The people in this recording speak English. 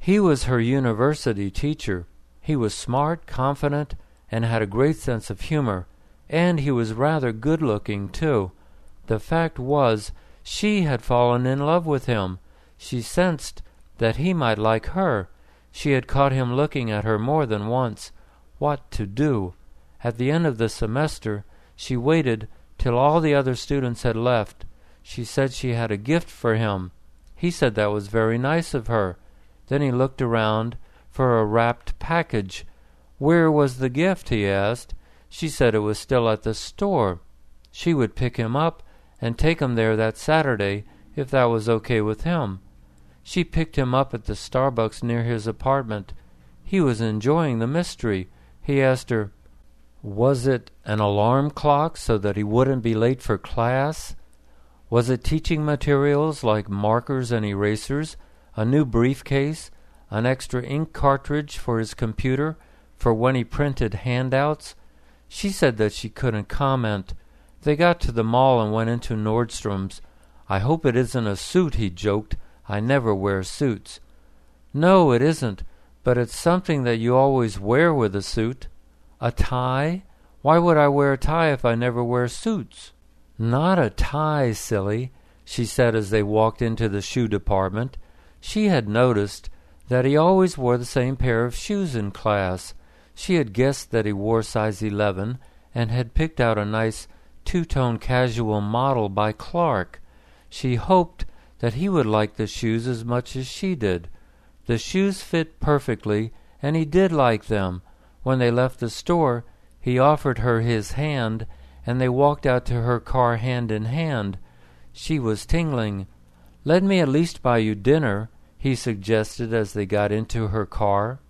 He was her university teacher. He was smart, confident, and had a great sense of humor, and he was rather good-looking, too. The fact was, she had fallen in love with him. She sensed that he might like her. She had caught him looking at her more than once. What to do? At the end of the semester, she waited till all the other students had left. She said she had a gift for him. He said that was very nice of her. Then he looked around for a wrapped package. Where was the gift, he asked. She said it was still at the store. She would pick him up and take him there that Saturday, if that was okay with him. She picked him up at the Starbucks near his apartment. He was enjoying the mystery. He asked her, was it an alarm clock so that he wouldn't be late for class? Was it teaching materials like markers and erasers, a new briefcase, an extra ink cartridge for his computer for when he printed handouts? She said that she couldn't comment. They got to the mall and went into Nordstrom's. I hope it isn't a suit, he joked. I never wear suits. No, it isn't, but it's something that you always wear with a suit. A tie? Why would I wear a tie if I never wear suits? Not a tie, silly, she said as they walked into the shoe department. She had noticed that he always wore the same pair of shoes in class. She had guessed that he wore size 11 and had picked out a nice two-tone casual model by Clark. She hoped that he would like the shoes as much as she did. The shoes fit perfectly, and he did like them. When they left the store, he offered her his hand, and they walked out to her car hand in hand. She was tingling. Let me at least buy you dinner, he suggested as they got into her car.